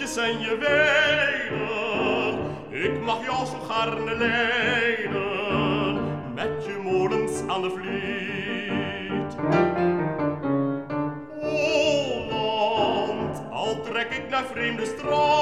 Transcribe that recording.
boertjes en je weiden. Ik mag jou zo gaarne leiden, met je molens aan de Vliet. Holland, al trek ik naar vreemde stranden,